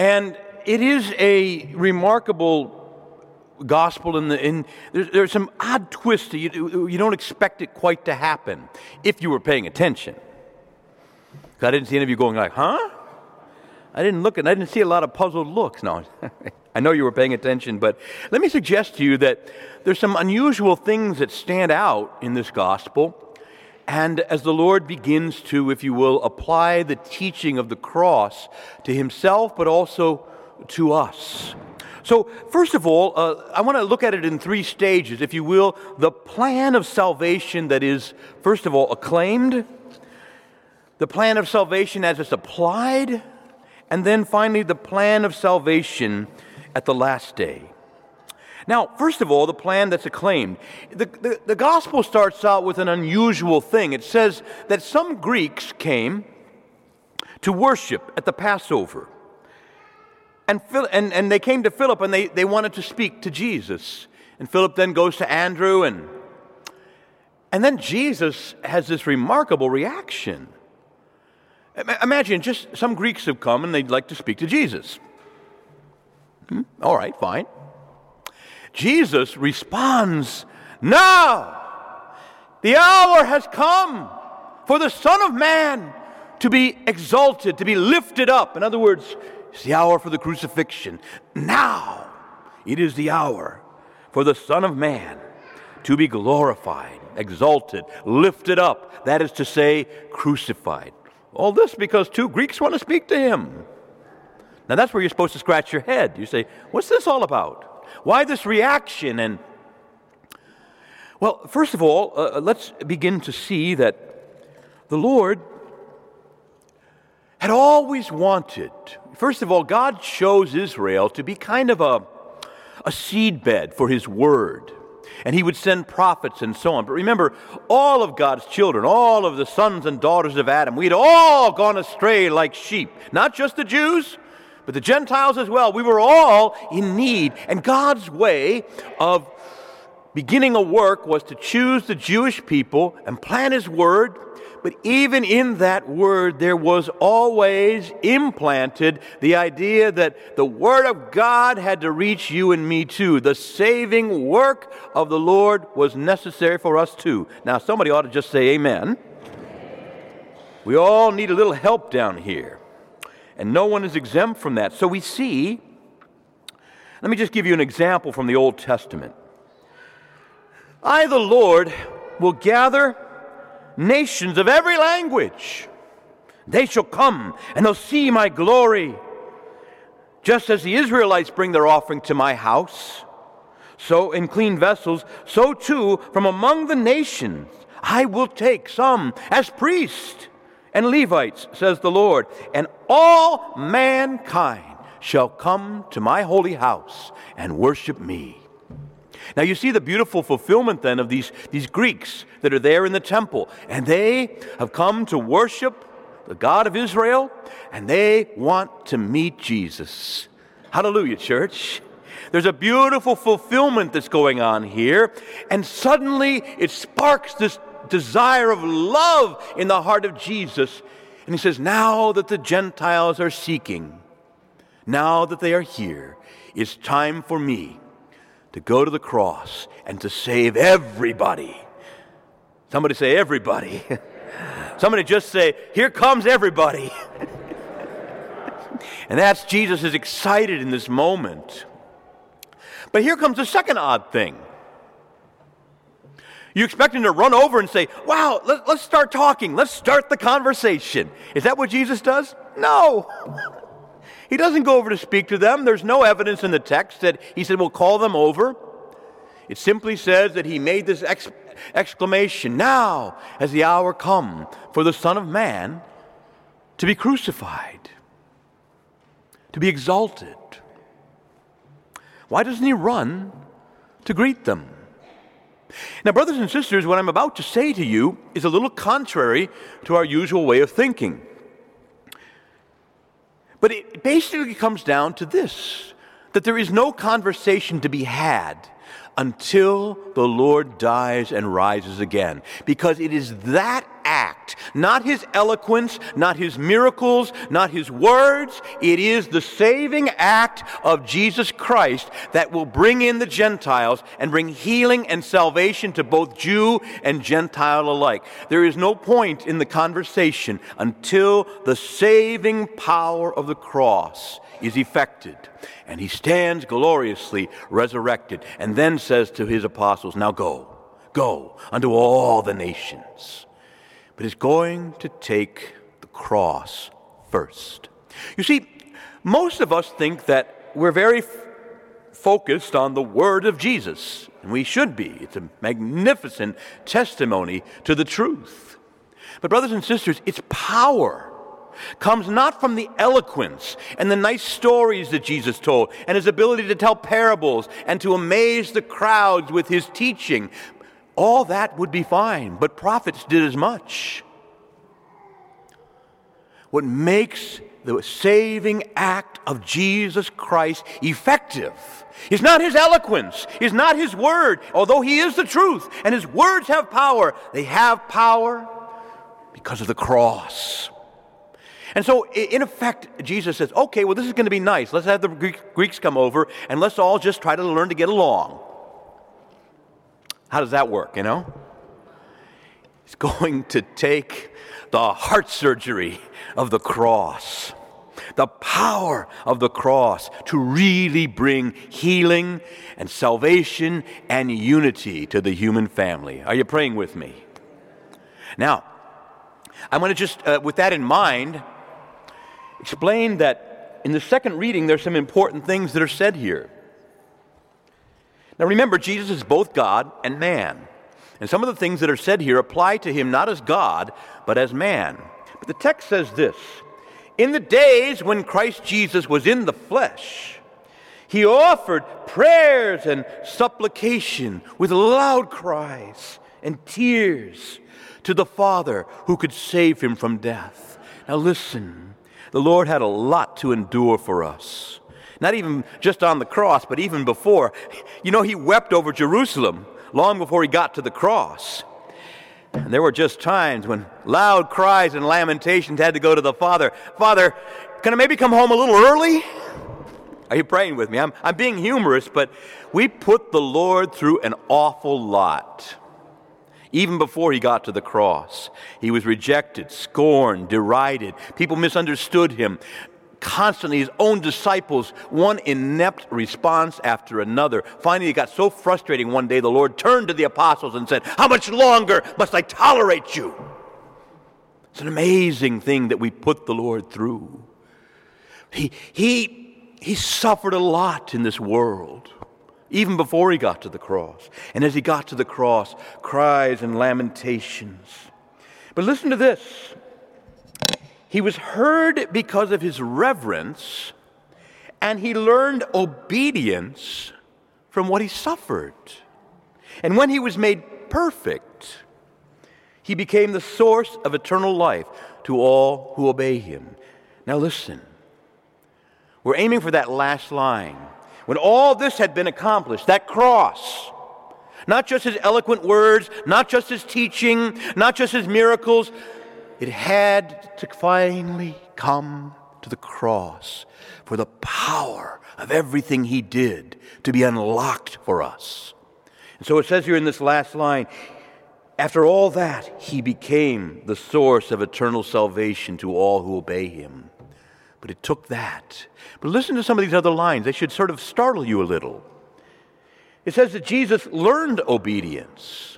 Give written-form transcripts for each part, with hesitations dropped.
And it is a remarkable gospel there's some odd twists that you don't expect it quite to happen if you were paying attention. I didn't see any of you going like, huh? I didn't see a lot of puzzled looks. No, I know you were paying attention, but let me suggest to you that there's some unusual things that stand out in this gospel. And as the Lord begins to, if you will, apply the teaching of the cross to himself, but also to us. So, first of all, I want to look at it in three stages, if you will. The plan of salvation that is, first of all, acclaimed, the plan of salvation as it's applied, and then finally the plan of salvation at the last day. Now, first of all, the plan that's acclaimed. The gospel starts out with an unusual thing. It says that some Greeks came to worship at the Passover. And they came to Philip and they wanted to speak to Jesus. And Philip then goes to Andrew and then Jesus has this remarkable reaction. Imagine just some Greeks have come and they'd like to speak to Jesus. All right, fine. Jesus responds, "Now the hour has come for the Son of Man to be exalted, to be lifted up." In other words, it's the hour for the crucifixion. Now it is the hour for the Son of Man to be glorified, exalted, lifted up. That is to say, crucified. All this because two Greeks want to speak to him. Now that's where you're supposed to scratch your head. You say, what's this all about? Why this reaction? Well, first of all, let's begin to see that the Lord had always wanted, first of all, God chose Israel to be kind of a seedbed for his word. And he would send prophets and so on. But remember, all of God's children, all of the sons and daughters of Adam, we'd all gone astray like sheep. Not just the Jews, but the Gentiles as well. We were all in need. And God's way of beginning a work was to choose the Jewish people and plant his word. But even in that word, there was always implanted the idea that the word of God had to reach you and me too. The saving work of the Lord was necessary for us too. Now, somebody ought to just say amen. We all need a little help down here. And no one is exempt from that. So we see, let me just give you an example from the Old Testament. I, the Lord, will gather nations of every language. They shall come and they'll see my glory. Just as the Israelites bring their offering to my house, so in clean vessels, so too from among the nations I will take some as priests and Levites, says the Lord, and all mankind shall come to my holy house and worship me. Now you see the beautiful fulfillment then of these Greeks that are there in the temple. And they have come to worship the God of Israel, and they want to meet Jesus. Hallelujah, church. There's a beautiful fulfillment that's going on here, and suddenly it sparks this desire of love in the heart of Jesus. And he says, now that the Gentiles are seeking, now that they are here, it's time for me to go to the cross and to save everybody. Somebody say everybody. Somebody just say, here comes everybody. And that's Jesus is excited in this moment. But here comes the second odd thing. You expect him to run over and say, wow, let's start talking. Let's start the conversation. Is that what Jesus does? No. He doesn't go over to speak to them. There's no evidence in the text that he said, we'll call them over. It simply says that he made this exclamation, now has the hour come for the Son of Man to be crucified, to be exalted. Why doesn't he run to greet them? Now, brothers and sisters, what I'm about to say to you is a little contrary to our usual way of thinking. But it basically comes down to this, that there is no conversation to be had until the Lord dies and rises again. Because it is that act act, not his eloquence, not his miracles, not his words. It is the saving act of Jesus Christ that will bring in the Gentiles and bring healing and salvation to both Jew and Gentile alike. There is no point in the conversation until the saving power of the cross is effected, and he stands gloriously resurrected, and then says to his apostles, now go unto all the nations. But it's going to take the cross first. You see, most of us think that we're very focused on the word of Jesus, and we should be. It's a magnificent testimony to the truth. But brothers and sisters, its power comes not from the eloquence and the nice stories that Jesus told and his ability to tell parables and to amaze the crowds with his teaching. All that would be fine, but prophets did as much. What makes the saving act of Jesus Christ effective is not his eloquence, is not his word, although he is the truth and his words have power. They have power because of the cross. And so, in effect, Jesus says, okay, well, this is going to be nice. Let's have the Greeks come over, and let's all just try to learn to get along. How does that work, you know? It's going to take the heart surgery of the cross, the power of the cross to really bring healing and salvation and unity to the human family. Are you praying with me? Now, I'm going to just, with that in mind, explain that in the second reading there's some important things that are said here. Now remember, Jesus is both God and man. And some of the things that are said here apply to him not as God, but as man. But the text says this: in the days when Christ Jesus was in the flesh, he offered prayers and supplication with loud cries and tears to the Father who could save him from death. Now listen. The Lord had a lot to endure for us. Not even just on the cross, but even before. You know, he wept over Jerusalem long before he got to the cross. And there were just times when loud cries and lamentations had to go to the Father. Father, can I maybe come home a little early? Are you praying with me? I'm being humorous, but we put the Lord through an awful lot. Even before he got to the cross, he was rejected, scorned, derided. People misunderstood him. Constantly, his own disciples, one inept response after another. Finally, it got so frustrating one day, the Lord turned to the apostles and said, how much longer must I tolerate you? It's an amazing thing that we put the Lord through. He suffered a lot in this world, even before he got to the cross. And as he got to the cross, cries and lamentations. But listen to this. He was heard because of his reverence, and he learned obedience from what he suffered. And when he was made perfect, he became the source of eternal life to all who obey him. Now listen. We're aiming for that last line. When all this had been accomplished, that cross, not just his eloquent words, not just his teaching, not just his miracles, it had to finally come to the cross for the power of everything he did to be unlocked for us. And so it says here in this last line, after all that, he became the source of eternal salvation to all who obey him. But it took that. But listen to some of these other lines. They should sort of startle you a little. It says that Jesus learned obedience.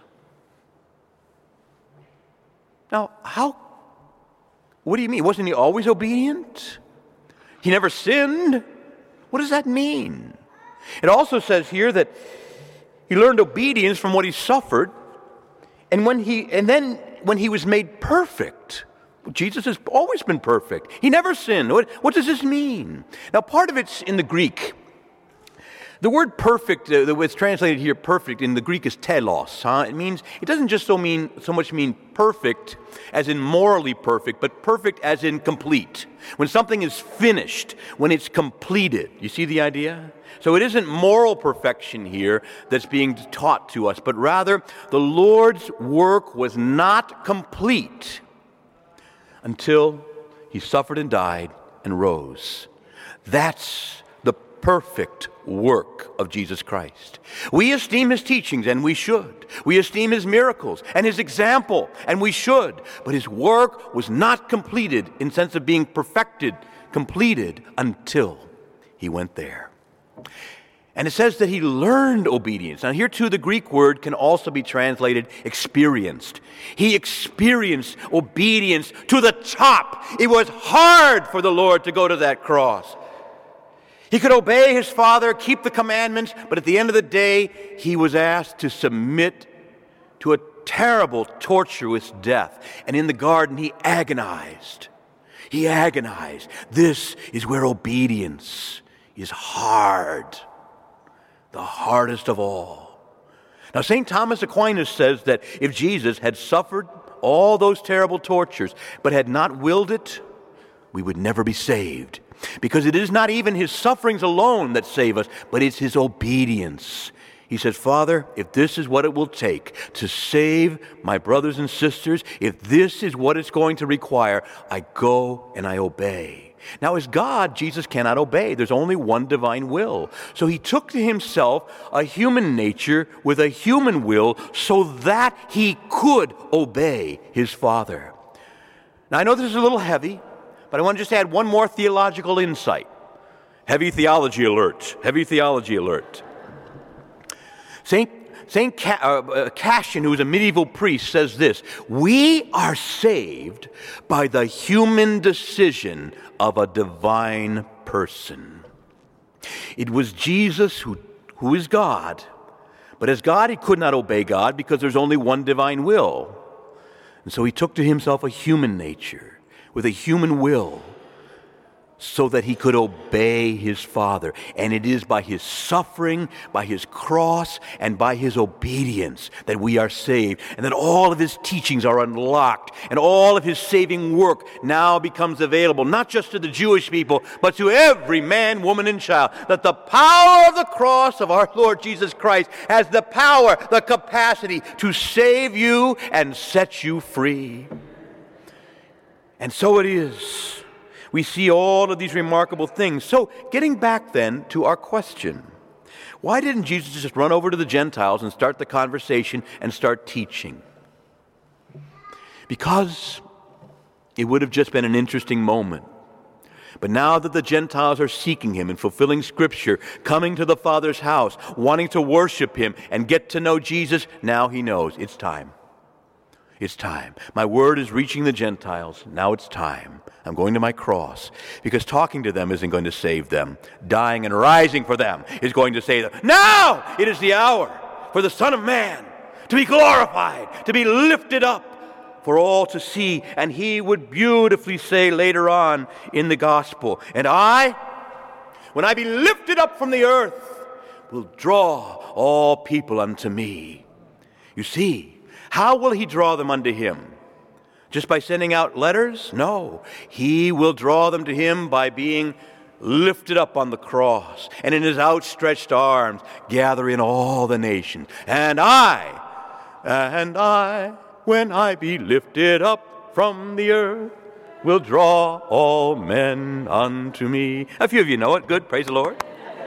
Now, what do you mean? Wasn't he always obedient? He never sinned? What does that mean? It also says here that he learned obedience from what he suffered, and then when he was made perfect. Jesus has always been perfect. He never sinned. What does this mean? Now, part of it's in the Greek. The word perfect, that's translated here perfect, in the Greek is telos. It doesn't just so much mean perfect as in morally perfect, but perfect as in complete. When something is finished, when it's completed. You see the idea? So it isn't moral perfection here that's being taught to us, but rather the Lord's work was not complete until he suffered and died and rose. That's the perfect work of Jesus Christ. We esteem his teachings, and we should. We esteem his miracles and his example, and we should. But his work was not completed in sense of being perfected, completed, until he went there. And it says that he learned obedience. Now here too the Greek word can also be translated experienced. He experienced obedience to the top. It was hard for the Lord to go to that cross. He could obey his Father, keep the commandments, but at the end of the day, he was asked to submit to a terrible, torturous death. And in the garden, he agonized. He agonized. This is where obedience is hard. The hardest of all. Now, St. Thomas Aquinas says that if Jesus had suffered all those terrible tortures, but had not willed it, we would never be saved. Because it is not even his sufferings alone that save us, but it's his obedience. He says, Father, if this is what it will take to save my brothers and sisters, if this is what it's going to require, I go and I obey. Now, as God, Jesus cannot obey. There's only one divine will. So he took to himself a human nature with a human will so that he could obey his Father. Now, I know this is a little heavy, but I want to just add one more theological insight. Heavy theology alert. Heavy theology alert. Saint Cassian, who was a medieval priest, says this: we are saved by the human decision of a divine person. It was Jesus who is God, but as God he could not obey God because there's only one divine will. And so he took to himself a human nature with a human will so that he could obey his Father. And it is by his suffering, by his cross, and by his obedience that we are saved, and that all of his teachings are unlocked, and all of his saving work now becomes available, not just to the Jewish people, but to every man, woman, and child. That the power of the cross of our Lord Jesus Christ has the power, the capacity to save you and set you free. And so it is. We see all of these remarkable things. So, getting back then to our question, why didn't Jesus just run over to the Gentiles and start the conversation and start teaching? Because it would have just been an interesting moment. But now that the Gentiles are seeking him and fulfilling Scripture, coming to the Father's house, wanting to worship him and get to know Jesus, now he knows it's time. It's time. My word is reaching the Gentiles. Now it's time. I'm going to my cross, because talking to them isn't going to save them. Dying and rising for them is going to save them. Now it is the hour for the Son of Man to be glorified, to be lifted up for all to see. And he would beautifully say later on in the gospel, and I, when I be lifted up from the earth, will draw all people unto me. You see, how will he draw them unto him? Just by sending out letters? No. He will draw them to him by being lifted up on the cross, and in his outstretched arms gather in all the nations. And I, when I be lifted up from the earth, will draw all men unto me. A few of you know it. Good. Praise the Lord.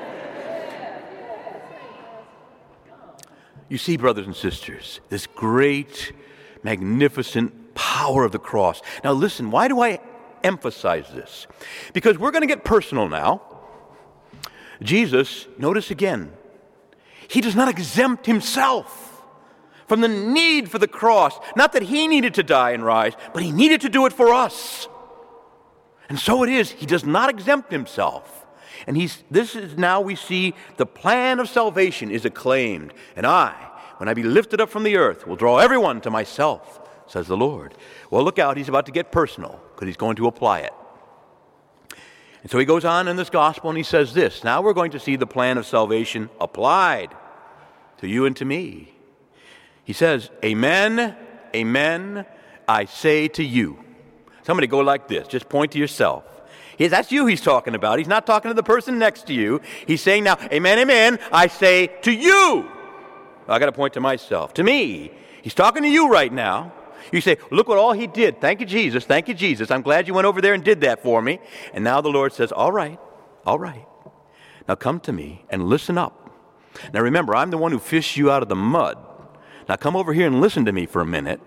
You see, brothers and sisters, this great, magnificent power of the cross. Now listen, why do I emphasize this? Because we're going to get personal now. Jesus, notice again, he does not exempt himself from the need for the cross. Not that he needed to die and rise, but he needed to do it for us. And so it is, he does not exempt himself. And this is now we see the plan of salvation is acclaimed. And I, when I be lifted up from the earth, will draw everyone to myself, says the Lord. Well, look out, he's about to get personal, because he's going to apply it. And so he goes on in this gospel and he says this. Now we're going to see the plan of salvation applied to you and to me. He says, Amen, amen, I say to you. Somebody go like this. Just point to yourself. That's you he's talking about. He's not talking to the person next to you. He's saying now, amen, amen, I say to you. I got to point to myself, to me. He's talking to you right now. You say, look what all he did. Thank you, Jesus. Thank you, Jesus. I'm glad you went over there and did that for me. And now the Lord says, all right. Now come to me and listen up. Now remember, I'm the one who fished you out of the mud. Now come over here and listen to me for a minute.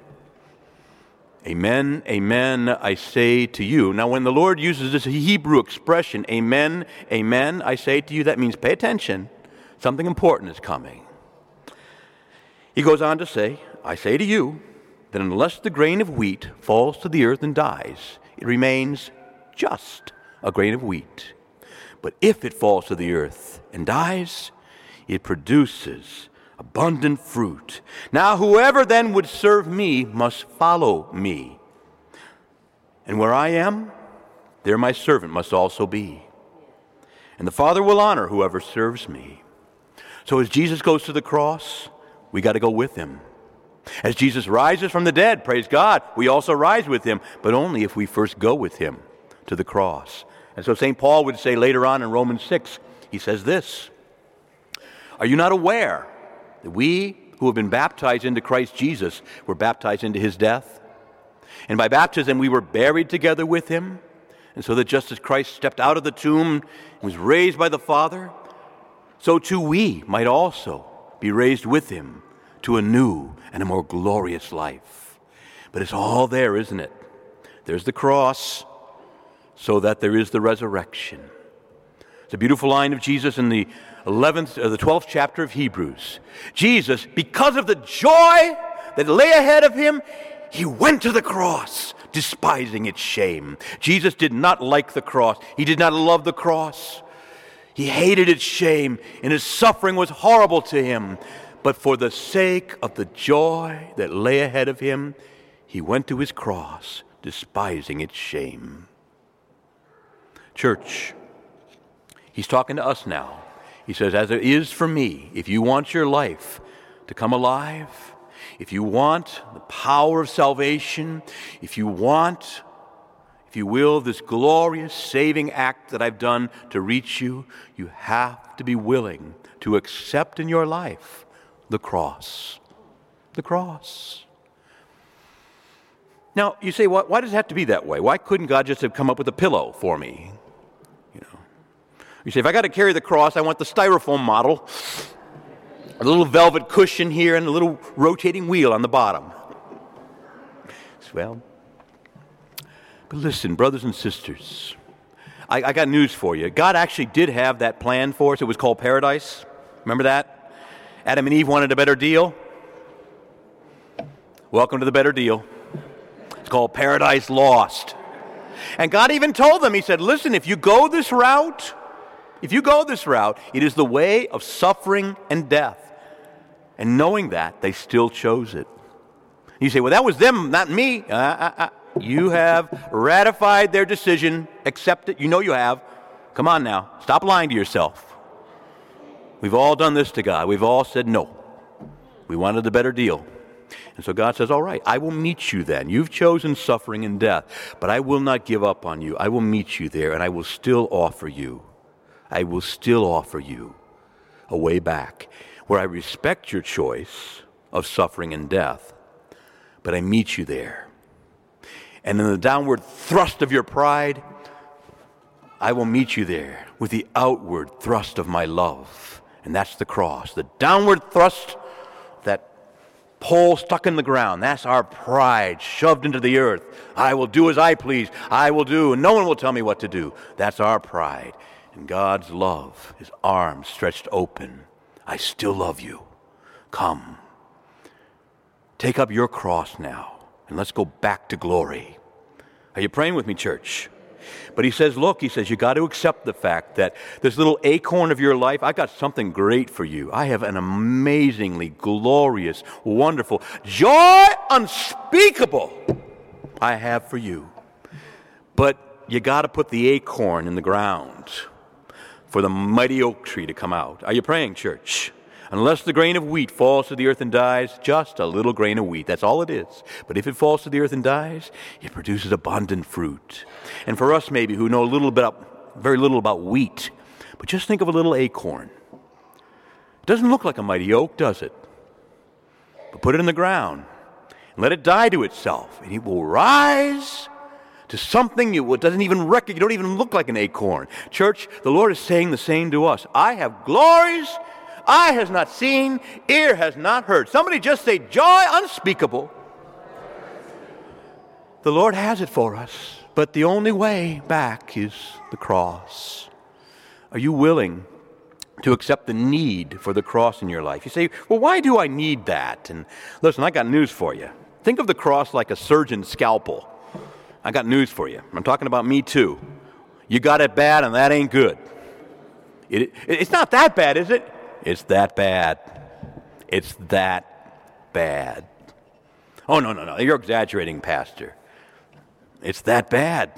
Amen, amen, I say to you. Now when the Lord uses this Hebrew expression, amen, amen, I say to you, that means pay attention. Something important is coming. He goes on to say, I say to you, that unless the grain of wheat falls to the earth and dies, it remains just a grain of wheat. But if it falls to the earth and dies, it produces abundant fruit. Now whoever then would serve me must follow me. And where I am, there my servant must also be. And the Father will honor whoever serves me. So as Jesus goes to the cross, we got to go with him. As Jesus rises from the dead, praise God, we also rise with him, but only if we first go with him to the cross. And so St. Paul would say later on in Romans 6, he says this, are you not aware that we who have been baptized into Christ Jesus were baptized into his death? And by baptism we were buried together with him, and so that just as Christ stepped out of the tomb and was raised by the Father, so too we might also be raised with him to a new and a more glorious life. But it's all there, isn't it? There's the cross, so that there is the resurrection. It's a beautiful line of Jesus in the 12th chapter of Hebrews. Jesus, because of the joy that lay ahead of him, he went to the cross, despising its shame. Jesus did not like the cross. He did not love the cross. He hated its shame, and his suffering was horrible to him. But for the sake of the joy that lay ahead of him, he went to his cross, despising its shame. Church, he's talking to us now. He says, as it is for me, if you want your life to come alive, if you want the power of salvation, if you want, if you will, this glorious saving act that I've done to reach you, you have to be willing to accept in your life the cross. The cross. Now, you say, why does it have to be that way? Why couldn't God just have come up with a pillow for me? You say, if I got to carry the cross, I want the styrofoam model, a little velvet cushion here and a little rotating wheel on the bottom. Well, but listen, brothers and sisters, I got news for you. God actually did have that plan for us. It was called paradise. Remember that? Adam and Eve wanted a better deal. Welcome to the better deal. It's called Paradise Lost. And God even told them, he said, listen, if you go this route, it is the way of suffering and death. And knowing that, they still chose it. You say, well, that was them, not me. You have ratified their decision. Accept it. You know you have. Come on now. Stop lying to yourself. We've all done this to God. We've all said no. We wanted the better deal. And so God says, all right, I will meet you then. You've chosen suffering and death, but I will not give up on you. I will meet you there, and I will still offer you a way back where I respect your choice of suffering and death, but I meet you there. And in the downward thrust of your pride, I will meet you there with the outward thrust of my love. And that's the cross. The downward thrust, that pole stuck in the ground, that's our pride shoved into the earth. I will do as I please. I will do, and no one will tell me what to do. That's our pride. And God's love, his arms stretched open. I still love you. Come. Take up your cross now, and let's go back to glory. Are you praying with me, church? But he says, look, you got to accept the fact that this little acorn of your life, I got something great for you. I have an amazingly glorious, wonderful, joy unspeakable I have for you. But you got to put the acorn in the ground for the mighty oak tree to come out. Are you praying, church? Unless the grain of wheat falls to the earth and dies, just a little grain of wheat. That's all it is. But if it falls to the earth and dies, it produces abundant fruit. And for us maybe who know very little about wheat, but just think of a little acorn. It doesn't look like a mighty oak, does it? But put it in the ground, and let it die to itself, and it will rise to something you doesn't even reckon. You don't even look like an acorn. Church, the Lord is saying the same to us. I have glories eye has not seen, ear has not heard. Somebody just say, joy unspeakable. The Lord has it for us, but the only way back is the cross. Are you willing to accept the need for the cross in your life? You say, well, why do I need that? And listen, I got news for you. Think of the cross like a surgeon's scalpel. I got news for you. I'm talking about me too. You got it bad, and that ain't good. It's not that bad, is it? It's that bad. It's that bad. Oh, no. You're exaggerating, Pastor. It's that bad.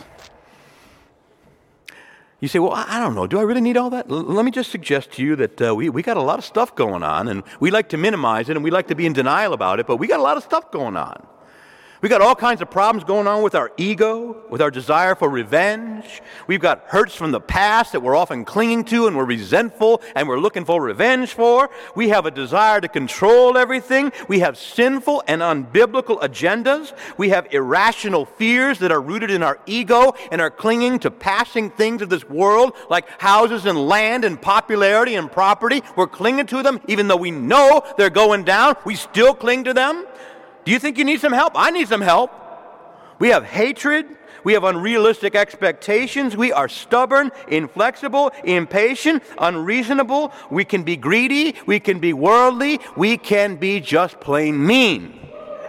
You say, well, I don't know. Do I really need all that? Let me just suggest to you that we got a lot of stuff going on, and we like to minimize it, and we like to be in denial about it, but we got a lot of stuff going on. We got all kinds of problems going on with our ego, with our desire for revenge. We've got hurts from the past that we're often clinging to and we're resentful and we're looking for revenge for. We have a desire to control everything. We have sinful and unbiblical agendas. We have irrational fears that are rooted in our ego and are clinging to passing things of this world like houses and land and popularity and property. We're clinging to them even though we know they're going down. We still cling to them. Do you think you need some help? I need some help. We have hatred. We have unrealistic expectations. We are stubborn, inflexible, impatient, unreasonable. We can be greedy. We can be worldly. We can be just plain mean.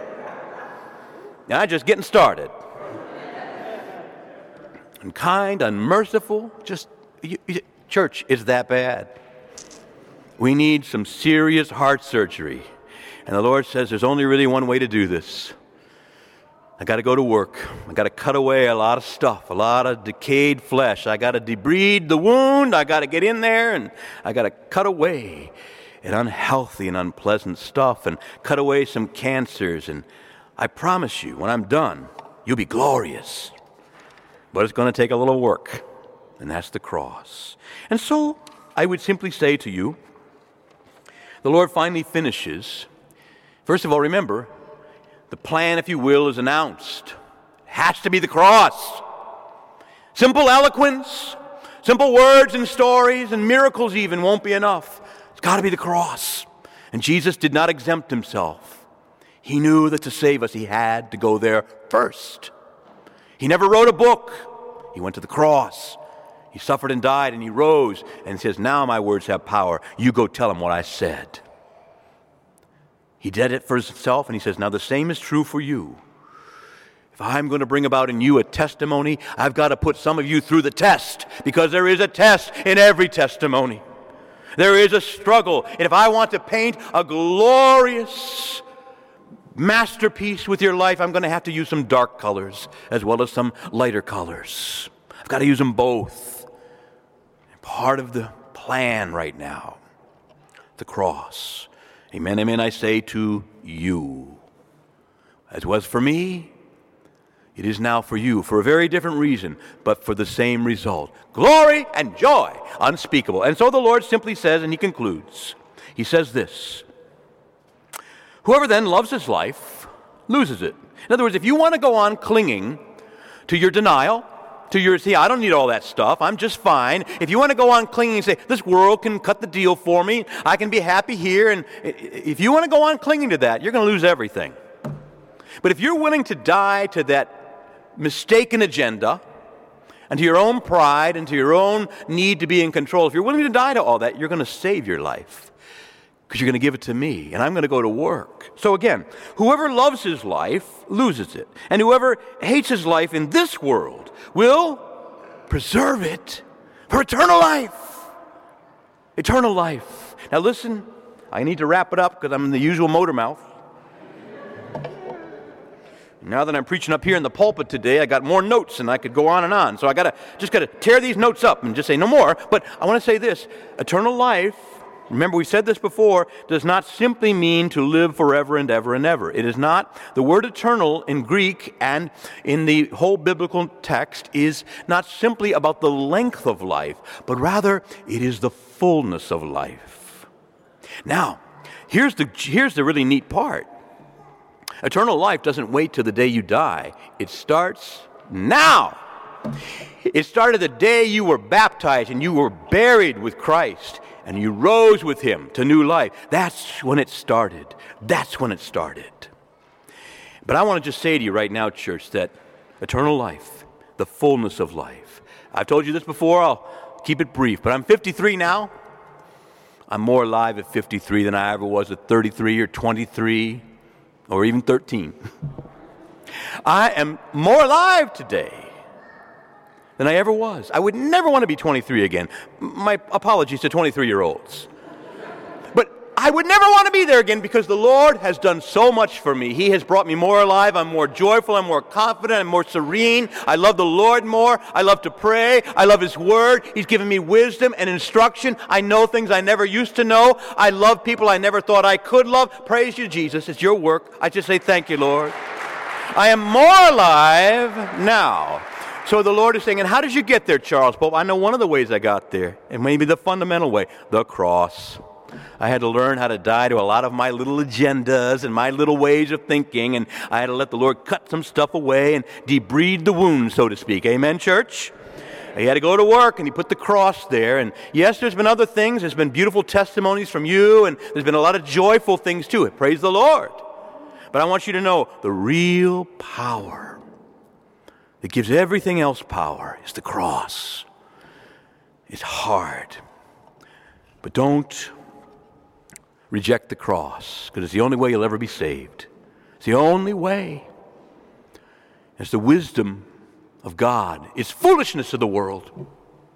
Now, just getting started. Unkind, unmerciful. Church, is that bad? We need some serious heart surgery. And the Lord says there's only really one way to do this. I got to go to work. I got to cut away a lot of stuff, a lot of decayed flesh. I got to debride the wound. I got to get in there and I got to cut away an unhealthy and unpleasant stuff and cut away some cancers. And I promise you, when I'm done, you'll be glorious. But it's going to take a little work, and that's the cross. And so I would simply say to you, the Lord finally finishes. First of all, remember, the plan, if you will, is announced. It has to be the cross. Simple eloquence, simple words and stories and miracles even won't be enough. It's got to be the cross. And Jesus did not exempt himself. He knew that to save us, he had to go there first. He never wrote a book. He went to the cross. He suffered and died, and he rose and says, now my words have power. You go tell them what I said. He did it for himself, and he says, now the same is true for you. If I'm going to bring about in you a testimony, I've got to put some of you through the test, because there is a test in every testimony. There is a struggle. And if I want to paint a glorious masterpiece with your life, I'm going to have to use some dark colors as well as some lighter colors. I've got to use them both. Part of the plan right now, the cross. Amen, amen, I say to you. As was for me, it is now for you, for a very different reason, but for the same result. Glory and joy unspeakable. And so the Lord simply says, and he concludes, he says this, whoever then loves his life loses it. In other words, if you want to go on clinging to your denial, I don't need all that stuff. I'm just fine. If you want to go on clinging and say, this world can cut the deal for me, I can be happy here, and if you want to go on clinging to that, you're going to lose everything. But if you're willing to die to that mistaken agenda and to your own pride and to your own need to be in control, if you're willing to die to all that, you're going to save your life because you're going to give it to me, and I'm going to go to work. So again, whoever loves his life loses it, and whoever hates his life in this world will preserve it for eternal life. Eternal life. Now listen, I need to wrap it up because I'm in the usual motor mouth. Now that I'm preaching up here in the pulpit today, I got more notes and I could go on and on. So I just got to tear these notes up and just say no more. But I want to say this, eternal life, remember we said this before, does not simply mean to live forever and ever and ever. It is not. The word eternal in Greek and in the whole biblical text is not simply about the length of life, but rather it is the fullness of life. Now, here's the really neat part. Eternal life doesn't wait till the day you die. It starts now. It started the day you were baptized and you were buried with Christ and you rose with him to new life. That's when it started. That's when it started. But I want to just say to you right now, church, that eternal life, the fullness of life. I've told you this before. I'll keep it brief. But I'm 53 now. I'm more alive at 53 than I ever was at 33 or 23 or even 13. I am more alive today than I ever was. I would never want to be 23 again. My apologies to 23-year-olds. But I would never want to be there again because the Lord has done so much for me. He has brought me more alive. I'm more joyful. I'm more confident. I'm more serene. I love the Lord more. I love to pray. I love His Word. He's given me wisdom and instruction. I know things I never used to know. I love people I never thought I could love. Praise you, Jesus. It's your work. I just say thank you, Lord. I am more alive now. So the Lord is saying, and how did you get there, Charles Pope? I know one of the ways I got there, and maybe the fundamental way, the cross. I had to learn how to die to a lot of my little agendas and my little ways of thinking, and I had to let the Lord cut some stuff away and debride the wound, so to speak. Amen, church? He had to go to work, and He put the cross there. And yes, there's been other things. There's been beautiful testimonies from you, and there's been a lot of joyful things too. Praise the Lord. But I want you to know the real power that gives everything else power is the cross. It's hard. But don't reject the cross, because it's the only way you'll ever be saved. It's the only way. It's the wisdom of God. It's foolishness of the world.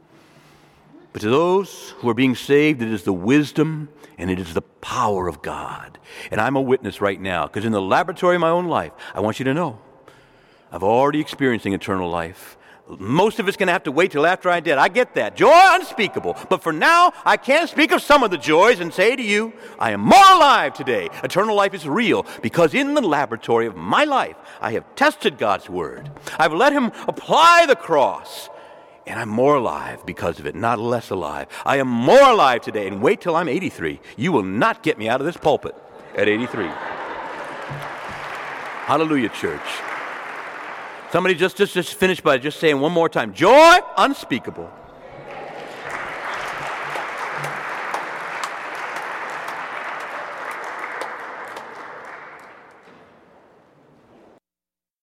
But to those who are being saved, it is the wisdom and it is the power of God. And I'm a witness right now, because in the laboratory of my own life, I want you to know, I've already experiencing eternal life. Most of it's going to have to wait till after I did. I get that. Joy unspeakable. But for now, I can speak of some of the joys and say to you, I am more alive today. Eternal life is real because in the laboratory of my life, I have tested God's Word. I've let Him apply the cross. And I'm more alive because of it, not less alive. I am more alive today. And wait till I'm 83. You will not get me out of this pulpit at 83. Hallelujah, church. Somebody just finish by just saying one more time, joy unspeakable.